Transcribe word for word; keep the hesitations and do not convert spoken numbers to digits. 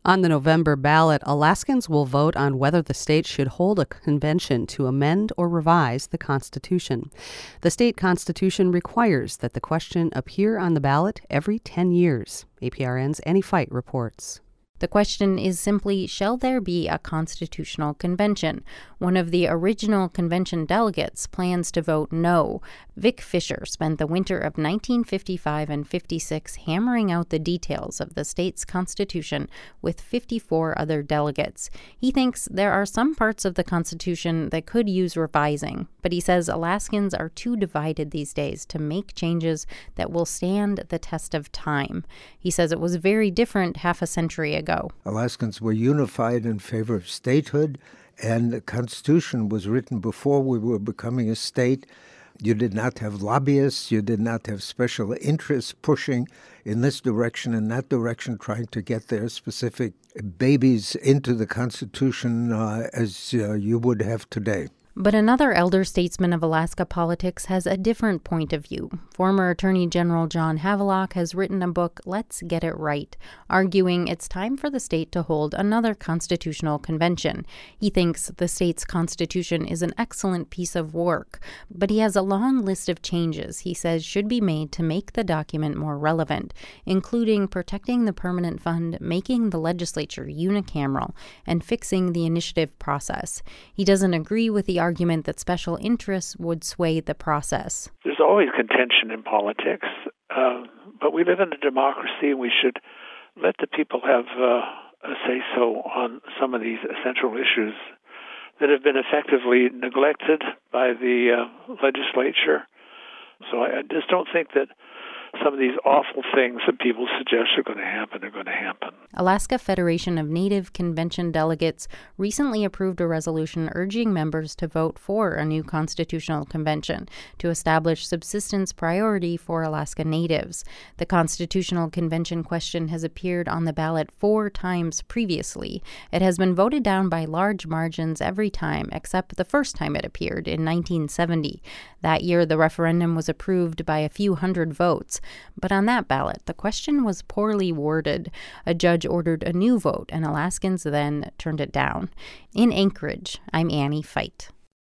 On the November ballot, Alaskans will vote on whether the state should hold a convention to amend or revise the Constitution. The state constitution requires that the question appear on the ballot every ten years. A P R N's Annie Fight reports. The question is simply, shall there be a constitutional convention? One of the original convention delegates plans to vote no. Vic Fisher spent the winter of nineteen fifty-five and fifty-six hammering out the details of the state's constitution with fifty-four other delegates. He thinks there are some parts of the Constitution that could use revising, but he says Alaskans are too divided these days to make changes that will stand the test of time. He says it was very different half a century ago. Alaskans were unified in favor of statehood, and the Constitution was written before we were becoming a state. You did not have lobbyists. You did not have special interests pushing in this direction and that direction, trying to get their specific babies into the Constitution uh, as uh, you would have today. But another elder statesman of Alaska politics has a different point of view. Former Attorney General John Havelock has written a book, Let's Get It Right, arguing it's time for the state to hold another constitutional convention. He thinks the state's constitution is an excellent piece of work, but he has a long list of changes he says should be made to make the document more relevant, including protecting the permanent fund, making the legislature unicameral, and fixing the initiative process. He doesn't agree with the argument that special interests would sway the process. There's always contention in politics, uh, but we live in a democracy, and we should let the people have uh, a say-so on some of these essential issues that have been effectively neglected by the uh, legislature. So I, I just don't think that some of these awful things that people suggest are going to happen are going to happen. Alaska Federation of Native Convention delegates recently approved a resolution urging members to vote for a new constitutional convention to establish subsistence priority for Alaska Natives. The constitutional convention question has appeared on the ballot four times previously. It has been voted down by large margins every time, except the first time it appeared in nineteen seventy. That year, the referendum was approved by a few hundred votes. But on that ballot, the question was poorly worded. A judge ordered a new vote, and Alaskans then turned it down. In Anchorage, I'm Annie Fight.